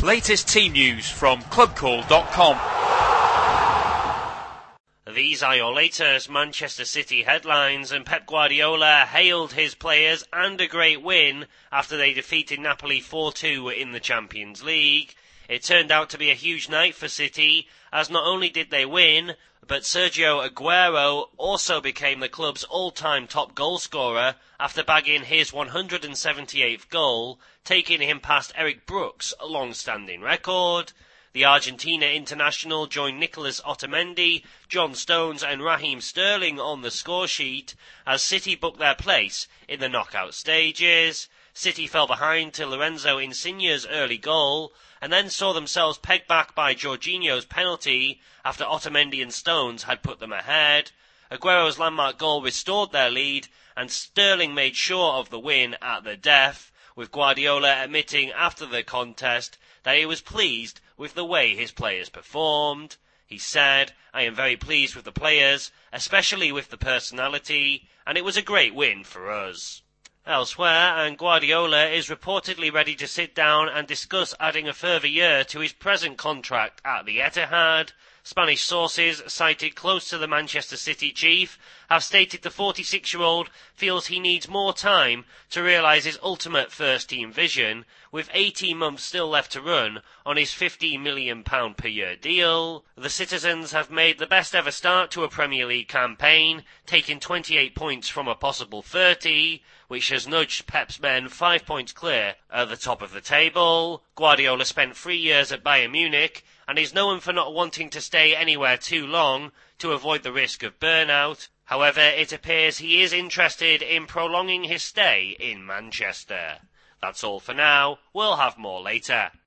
Latest team news from clubcall.com. These are your latest Manchester City headlines, and Pep Guardiola hailed his players and a great win after they defeated Napoli 4-2 in the Champions League. It turned out to be a huge night for City, as not only did they win, but Sergio Aguero also became the club's all-time top goalscorer after bagging his 178th goal, taking him past Eric Brooks' long-standing record. The Argentina international joined Nicolas Otamendi, John Stones and Raheem Sterling on the scoresheet as City booked their place in the knockout stages. City fell behind to Lorenzo Insigne's early goal and then saw themselves pegged back by Jorginho's penalty after Otamendi and Stones had put them ahead. Aguero's landmark goal restored their lead and Sterling made sure of the win at the death, with Guardiola admitting after the contest that he was pleased with the way his players performed. He said, "I am very pleased with the players, especially with the personality, and it was a great win for us." Elsewhere, and Guardiola is reportedly ready to sit down and discuss adding a further year to his present contract at the Etihad. Spanish sources, cited close to the Manchester City chief, have stated the 46-year-old feels he needs more time to realise his ultimate first-team vision, with 18 months still left to run on his £15 million per year deal. The Citizens have made the best ever start to a Premier League campaign, taking 28 points from a possible 30, which has nudged Pep's men 5 points clear at the top of the table. Guardiola spent 3 years at Bayern Munich and is known for not wanting to stay anywhere too long to avoid the risk of burnout. However, it appears he is interested in prolonging his stay in Manchester. That's all for now. We'll have more later.